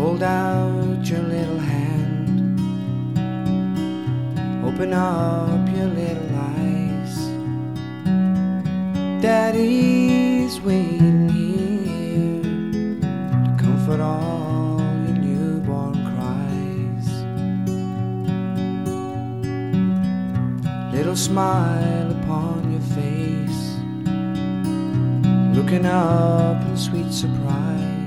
hold out your little hand, open up your little eyes. Daddy's waiting here to comfort all your newborn cries. Little smile upon your face, looking up in sweet surprise.